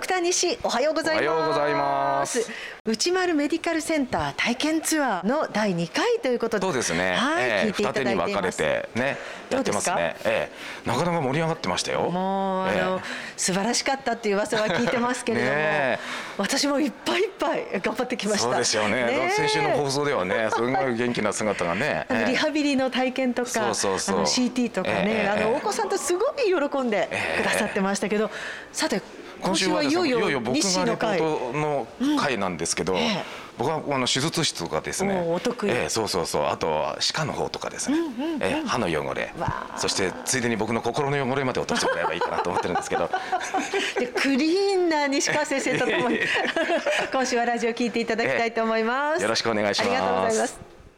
クター西、おはようございます。 おはようございます。 内丸メディカルセンター体験ツアーの第2回ということで、 そうですね、 聞いていただいています。 二手に分かれてね、やってますね。なかなか盛り上がってましたよ。 もう素晴らしかったっていう噂は聞いてますけれども、私もいっぱいいっぱい頑張ってきました。 そうですよね。先週の放送ではね、すごい元気な姿がね、 リハビリの体験とか、CT とかね、お子さんとすごい喜んでくださってましたけど、さて今週はいよいよ僕がレポートの回なんですけど、僕は手術室とかですね、 お得意、 そうあとは歯科の方とかですね、歯の汚れ、そしてついでに僕の心の汚れまで落としてもらえばいいかなと思ってるんですけどでクリーンな西川先生とともに今週はラジオ聞いていただきたいと思います。 よろしくお願いします。 ありがとうございます。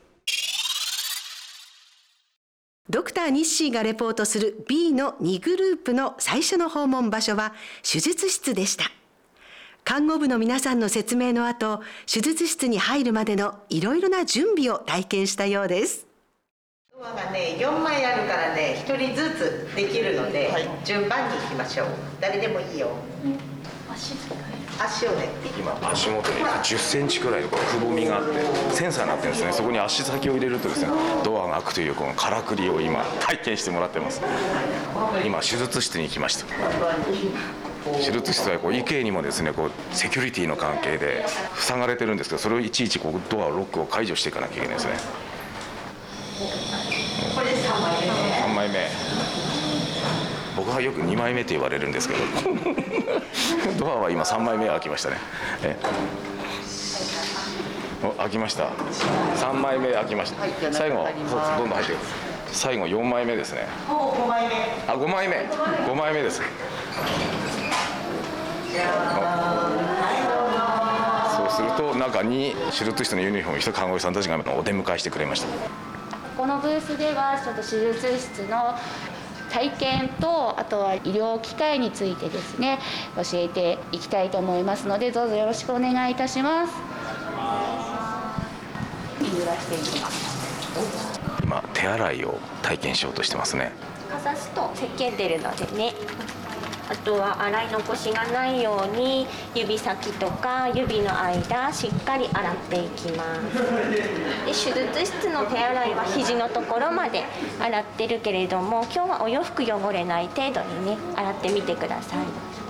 ドクターニッシーがレポートする B の2グループの最初の訪問場所は手術室でした。看護部の皆さんの説明の後、手術室に入るまでのいろいろな準備を体験したようです。 ドアがね、4枚あるからね、1人ずつできるので、順番に行きましょう。誰でもいいよ。足をね、 今足元に10センチくらいのくぼみがあってセンサーになってるんですね。そこに足先を入れるとですね、ドアが開くというこのからくりを今体験してもらってます。今手術室に行きました。手術室は異形にもですね、セキュリティの関係で塞がれてるんですけど、それをいちいちドアロックを解除していかなきゃいけないですね。 これ3枚目ね。 3枚目。僕はよく2枚目って言われるんですけどドアは今3枚目開きましたね。開きました。3枚目開きました。最後どんどん入ってる。最後4枚目ですね。 5枚目。 5枚目。5枚目です。そうすると中に手術室のユニフォームを着た看護師さんたちがお出迎えしてくれました。 このブースではちょっと手術室の体験と、あとは医療機械についてですね、教えていきたいと思いますので、どうぞよろしくお願いいたします。揺らしていきます。 今手洗いを体験しようとしてますね。 かざすと石鹸出るのでね。あとは洗い残しがないように指先とか指の間しっかり洗っていきます。で、手術室の手洗いは肘のところまで洗ってるけれども、今日はお洋服汚れない程度にね、洗ってみてください。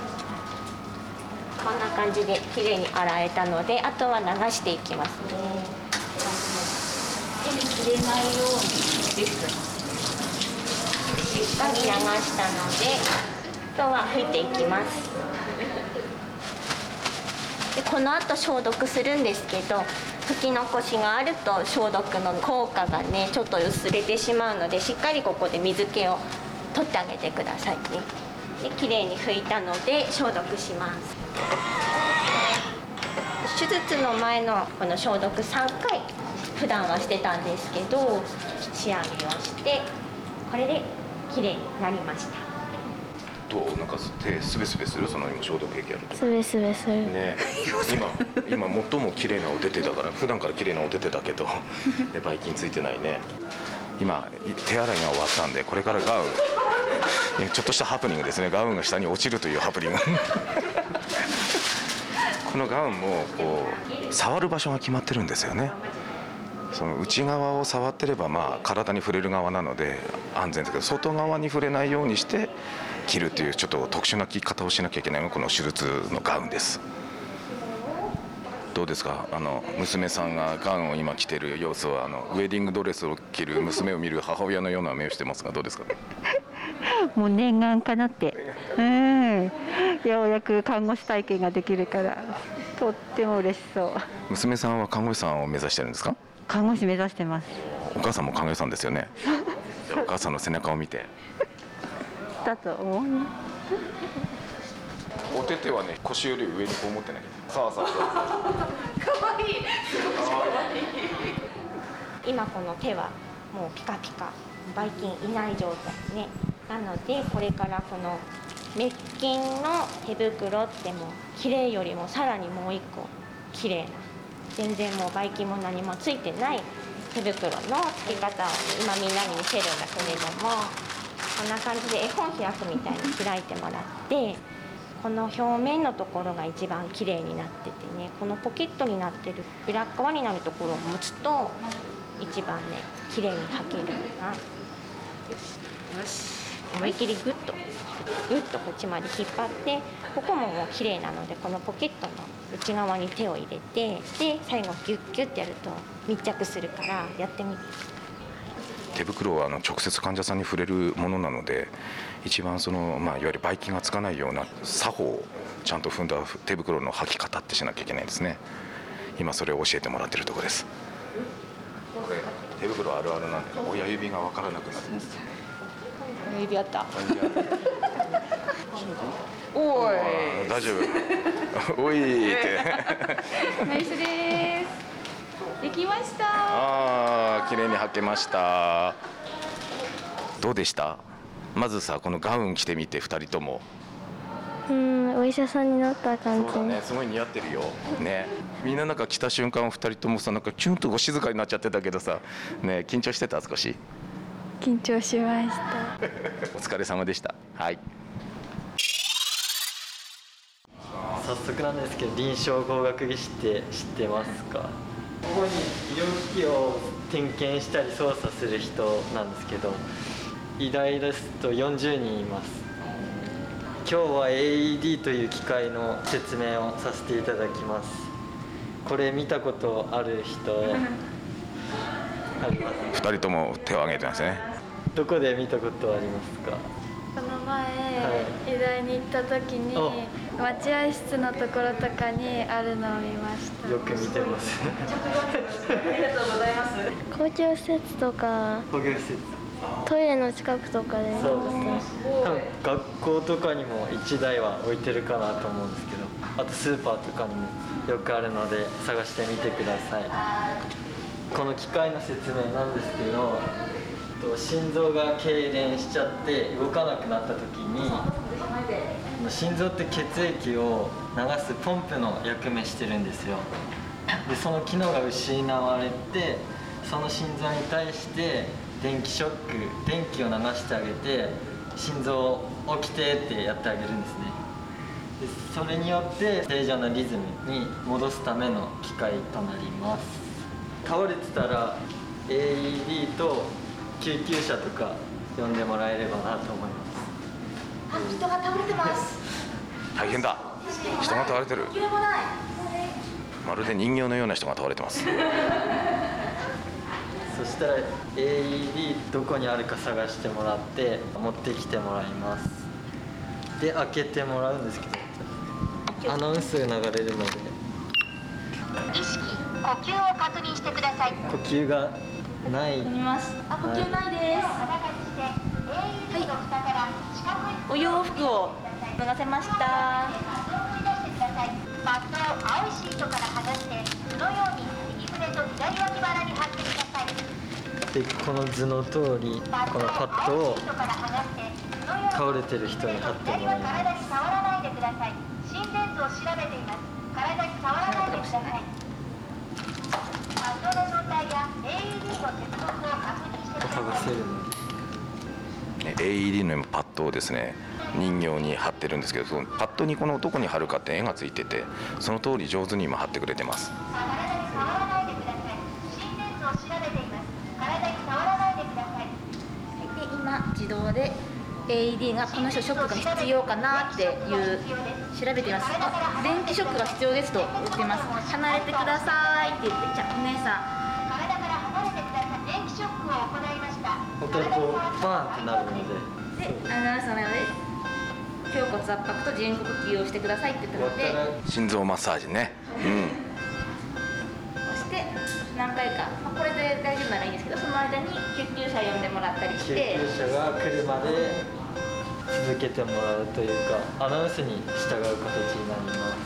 こんな感じできれいに洗えたので、あとは流していきますね。手に触れないようにしっかり流したので、あとは拭いていきます。で、この後消毒するんですけど、拭き残しがあると消毒の効果がねちょっと薄れてしまうので、しっかりここで水気を取ってあげてくださいね。で、きれいに拭いたので消毒します。手術の前のこの消毒3回普段はしてたんですけど、仕上げをしてこれできれいになりました。 なんか手スベスベする。その今消毒液やるとスベスベするね。今最も綺麗なお手手だから、普段から綺麗なお手手だけどばい菌ついてないね。今手洗いが終わったんで、これからガウン、ちょっとしたハプニングですね。ガウンが下に落ちるというハプニングこのガウンも触る場所が決まってるんですよね。その内側を触ってれば体に触れる側なので安全ですけど、外側に触れないようにして着るというちょっと特殊な着方をしなきゃいけないのがこの手術のガウンです。どうですか、娘さんがガウンを今着てる様子は、ウェディングドレスを着る娘を見る母親のような目をしてますが、どうですか？ もう念願かなって、ようやく看護師体験ができるからとっても嬉しそう。 娘さんは看護師さんを目指してるんですか？ 看護師目指してます。 お母さんも看護師さんですよねお母さんの背中を見てだと思う。 お手手はね、腰より上にこう持ってなきゃ。さあかわいい今この手はもうピカピカ、ばい菌いない状態ね。なのでこれからこの滅菌の手袋っても綺麗よりもさらにもう一個綺麗な、全然もうばい菌も何もついてない手袋の付け方を今みんなに見せるんだけれども、こんな感じで絵本開くみたいに開いてもらって、 この表面のところが一番綺麗になっててね、このポケットになってる裏側になるところを持つと一番ね綺麗に履けるな。よし、思いっきりグッとこっちまで引っ張って、ここももう綺麗なので、このポケットの内側に手を入れて、で最後ギュッギュッてやると密着するからやってみて。 手袋は直接患者さんに触れるものなので、一番いわゆるばい菌がつかないような作法をちゃんと踏んだ手袋の履き方ってしなきゃいけないんですね。今それを教えてもらってるところです。これ手袋あるあるなんで親指が分からなくなる。 親指あった。 おい大丈夫おいってナイスです。できました。 綺麗に履けました。どうでした？まずさ、このガウン着てみて2人とも。 お医者さんになった感じ。 そうだね、すごい似合ってるよね。みんななんか着た瞬間2人ともさ、なんかキュンと静かになっちゃってたけどさね、緊張してた？少し緊張しましたお疲れ様でした。はい、 早速なんですけど、臨床工学技師って知ってますか？ここに医療機器を点検したり操作する人なんですけど、医大ですと40人います。今日は AED という機械の説明をさせていただきます。これ見たことある人あります？ 2人とも手を挙げてますね。 どこで見たことありますか？ この前、医大に行った時に待合室のところとかにあるのを見ました。 よく見てますありがとうございます。 公共施設とか工業施設、 トイレの近くとかで見ました。 そうですね。多分学校とかにも1台は置いてるかなと思うんですけど、あとスーパーとかにもよくあるので探してみてください。この機械の説明なんですけど、心臓が痙攣しちゃって動かなくなった時に、心臓って血液を流すポンプの役目してるんですよ。でその機能が失われて、その心臓に対して電気ショック、電気を流してあげて、心臓起きてってやってあげるんですね。でそれによって正常なリズムに戻すための機械となります。倒れてたら AED と救急車とか呼んでもらえればなと思います。 人が倒れてます。 大変だ、人が倒れてる。まるで人形のような人が倒れてます。 そしたら AED どこにあるか探してもらって持ってきてもらいます。で開けてもらうんですけど、アナウンスが流れるので、 意識、呼吸を確認してください。 呼吸がない。 呼びます。呼吸ないです。お洋服を脱がせました。 マットを青いシートから剥がして、このように右腕と左脇腹に貼ってください。 でこの図の通り、このパッドを倒れてる人に貼ってもらいます。 体に触らないでください。心電図を調べています。体に触らないでください。パッドの状態や AED と接続を確認してください。 剥がせるので、 AED のパッドをですね、人形に貼ってるんですけど、そのパッドにこのどこに貼るかって絵がついてて、その通り上手に今貼ってくれてます。 体に触らないでください。心電図を調べています。体に触らないでください。 で今自動で AED がこの人ショックが必要かなっていう調べています。電気ショックが必要ですと言ってます。離れてくださいって言って、じゃあお姉さん体から離れてください。電気ショックを行いました。 本当にこうバーンってなるので、 でアナウンスのようで胸骨圧迫と人工呼吸をしてくださいって言ったので、 心臓マッサージね。 そして何回か、これで大丈夫ならいいんですけど、その間に救急車呼んでもらったりして、 救急車が来るまで続けてもらうというか、アナウンスに従う形になります。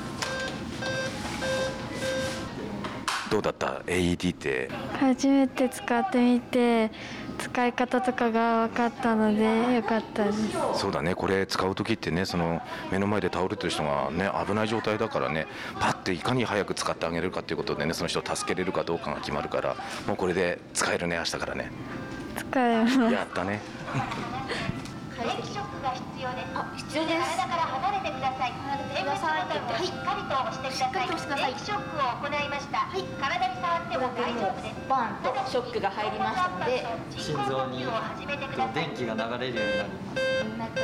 どうだった AED って？ 初めて使ってみて使い方とかが分かったので良かったです。 そうだね、これ使う時ってね、その目の前で倒れてる人がね危ない状態だからね、パッていかに早く使ってあげれるかということでね、その人を助けれるかどうかが決まるから、もうこれで使えるね、明日からね。 使えます。 やったね。 開電気ショックが必要です。 必要です。 体から離れてください。点滅ボタンをしっかりと押してください。電気ショックを行いました。体に触っても大丈夫です。 バーンとショックが入りましたので、 心臓に電気が流れるようになります。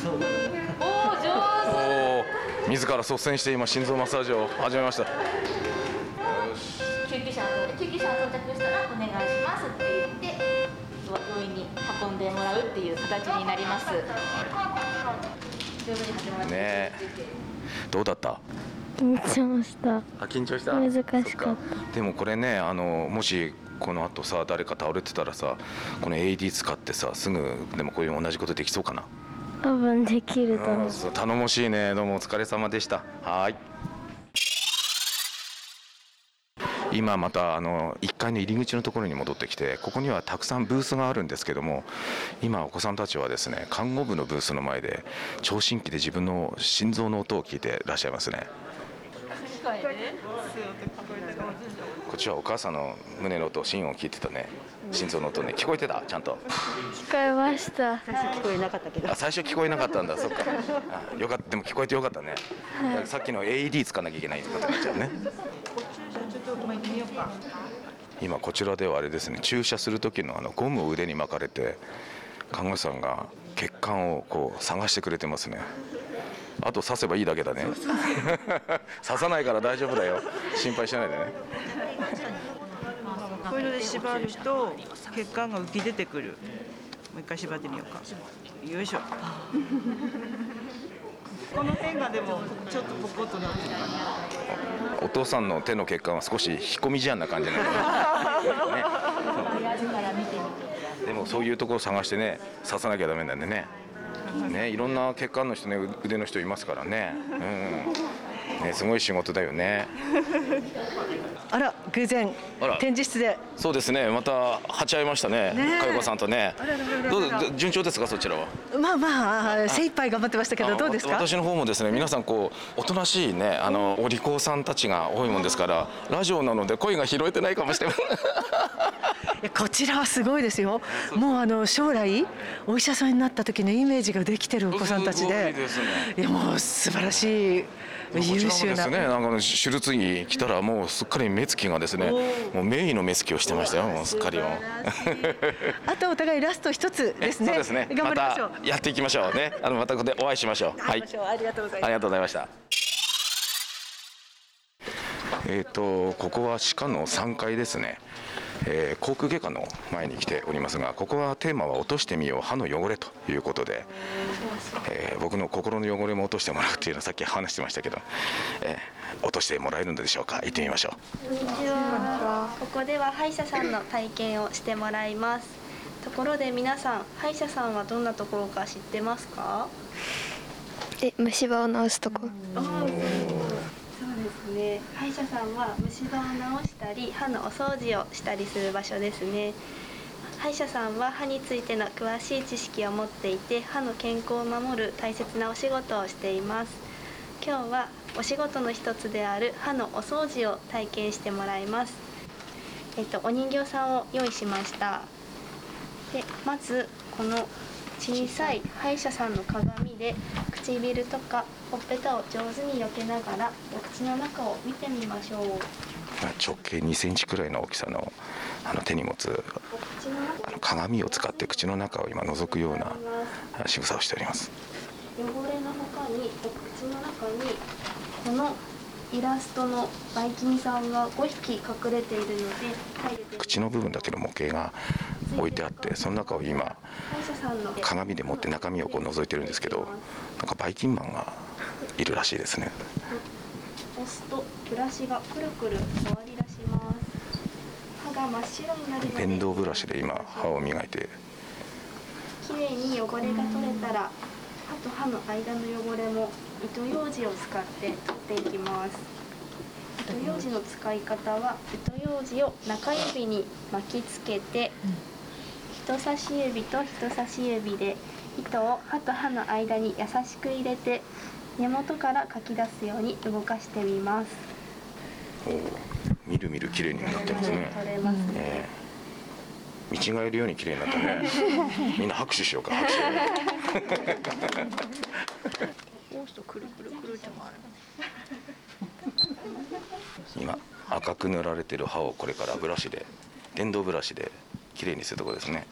そうだね。 おー、上手。 自ら率先して今心臓マッサージを始めました。 救急車到着したらお願いしますって言って病院に運んでもらうっていう形になります。上手に始まりました。 ねえ、どうだった？ 緊張した。 緊張した？ 難しかった。 でもこれね、もしこの後さ誰か倒れてたらさ、この AED 使ってさすぐでもこういう同じことできそうかな？ 多分できると思う。 頼もしいね。どうもお疲れ様でした。はい。今また1階の入り口のところに戻ってきて、ここにはたくさんブースがあるんですけども、今お子さんたちはですね、看護部のブースの前で聴診器で自分の心臓の音を聞いてらっしゃいますね。こっちはお母さんの胸の音、心音を聞いてたね。心臓の音ね、聞こえてた？ちゃんと聞こえました。 最初聞こえなかったけど。 最初聞こえなかったんだ。そっか。よかった。でも聞こえてよかったね。さっきの AED 使わなきゃいけないことになっちゃうね。今こちらではあれですね、注射する時のゴムを腕に巻かれて看護師さんが血管をこう探してくれてますね。あと刺せばいいだけだね。刺さないから大丈夫だよ。心配しないでね。 こういうので縛ると血管が浮き出てくる。もう一回縛ってみようか。よいしょ。この辺がでもちょっとポコッとなってるかな。 お父さんの手の血管は少し引っ込み思案な感じなのね。でもそういうところを探してね、刺さなきゃダメなんでね。ね、いろんな血管の人ね、腕の人いますからね。ね、すごい仕事だよね。 あら、偶然展示室で。 そうですね、また鉢合いましたね。佳代子さんとね。どう順調ですか、そちらは？ まあまあ精一杯頑張ってましたけど、どうですか？ 私の方もですね、皆さんこうおとなしいね、お利口さんたちが多いもんですから、ラジオなので声が拾えてないかもしれない。 こちらはすごいですよ。もう将来お医者さんになった時のイメージができてるお子さんたちで、いやもう素晴らしい優秀な。 ですね、なんか手術に来たらもうすっかり目つきがですね、もう名医の目つきをしてましたよ。もうすっかりも。 あとお互いラスト一つですね。 そうですね。 頑張りましょう。 またやっていきましょうね。またここでお会いしましょう。はい。 ありがとうございます。 ありがとうございました。ここは歯科の3階ですね。口腔外科の前に来ておりますが、ここはテーマは落としてみよう歯の汚れということで、僕の心の汚れも落としてもらうっていうのはさっき話してましたけど、落としてもらえるのでしょうか。行ってみましょう。 こんにちは。ここでは歯医者さんの体験をしてもらいます。ところで皆さん、歯医者さんはどんなところか知ってますか？ 虫歯を治すとこ。 そうですね。歯医者さんは虫歯を治したり歯のお掃除をしたりする場所ですね。歯医者さんは歯についての詳しい知識を持っていて、歯の健康を守る大切なお仕事をしています。今日はお仕事の一つである歯のお掃除を体験してもらいます。お人形さんを用意しました。で、まずこの小さい歯医者さんの鏡で唇とかほっぺたを上手に避けながらお口の中を見てみましょう。 直径2センチくらいの大きさの手に持つ鏡を使って口の中を今覗くような仕草をしております。 汚れの他にお口の中にこのイラストのばい菌さんが5匹隠れているので、 口の部分だけの模型が置いてあって、その中を今鏡で持って中身をこう覗いてるんですけど、なんかばい菌マンがいるらしいですね。 押すとブラシがくるくる回り出します。歯が真っ白になるので電動ブラシで今歯を磨いて、 きれいに汚れが取れたら歯と歯の間の汚れも糸ようじを使って取っていきます。糸ようじの使い方は、糸ようじを中指に巻きつけて、人差し指と人差し指で糸を歯と歯の間に優しく入れて、根元からかき出すように動かしてみます。 みるみる綺麗になってますね。 取れますね。 見違えるように綺麗になったね。みんな拍手しようか、拍手。 くるくるくるって回る。 今赤く塗られてる歯をこれからブラシで、電動ブラシで綺麗にするところですね。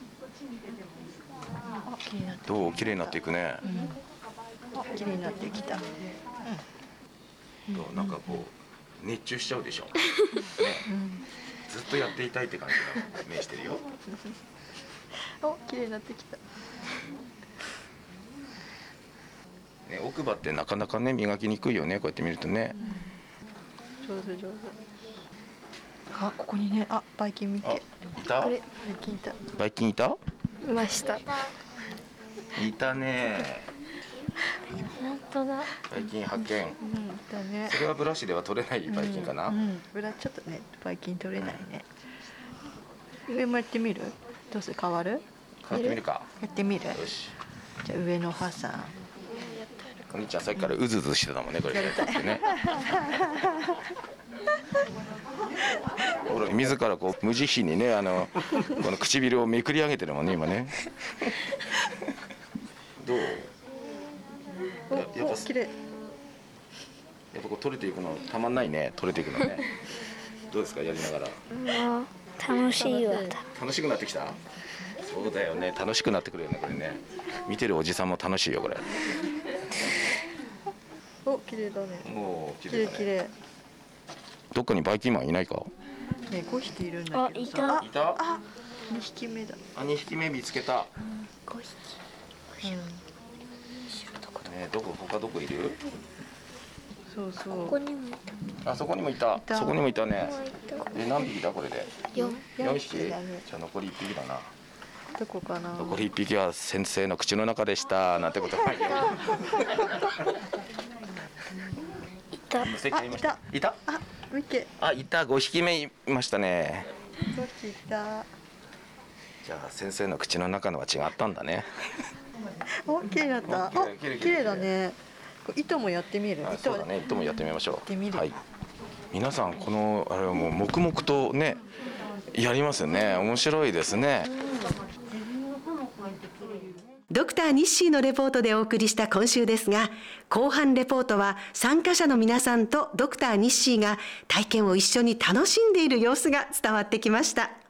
どう綺麗になっていくね。 綺麗になってきた。 どうなんかこう熱中しちゃうでしょ。ね、ずっとやっていたいって感じが目してるよ。 お、綺麗になってきた。 ね、奥歯ってなかなかね磨きにくいよね、こうやって見るとね。 上手上手。あ、ここにね、あ、バイキン見て。 いた？ あれ、バイキンいた。 バイキンいた？ いました。 いたね。 本当だ。 バイキン発見。 だね。 それはブラシでは取れないバイキンかな。 ブラちょっとね、バイキン取れないね。上もやってみる？どうする？変わる？ 変わってみるか。 やってみる？ よし。 じゃあ上の歯さん。 お兄ちゃんさっきからうずうずしてたもんね、これ。やりたいね。ほら自らこう無慈悲にね、この唇をめくり上げてるもんね、今ね。どう？やっぱ綺麗。 やっぱこう取れていくのたまんないね、取れていくのね。どうですか、やりながら。 もう楽しいわ。 楽しくなってきた？そうだよね、楽しくなってくるよね、これね。見てるおじさんも楽しいよ、これ。 お、綺麗だね。 おー、 綺麗綺麗。 どっかにバイキンマンいないか？ ね、5匹いるんだけどさ。 いた？ あ、2匹目だ。 あ、2匹目見つけた。 5匹。 ね、どこ他どこいる？ そうそう。 ここにもいあ、そこにもいた。そこにもいたね。何匹だこれで？ 4 4匹。じゃあ残り1匹だな。 どこかな。 残り1匹は先生の口の中でしたなんてことないよ。 いた。 いた。 あ、見て。 あ、いた。5匹目いましたね。 5匹いた。 じゃあ先生の口の中のは違ったんだね。 お、綺麗だった。あ、綺麗だね。糸もやってみる。 そうだね。糸もやってみましょう。 やってみる。 はい。皆さんこのあれはもう黙々とねやりますよね。面白いですね。 ドクターニッシーのレポートでお送りした今週ですが、後半レポートは参加者の皆さんとドクターニッシーが体験を一緒に楽しんでいる様子が伝わってきました。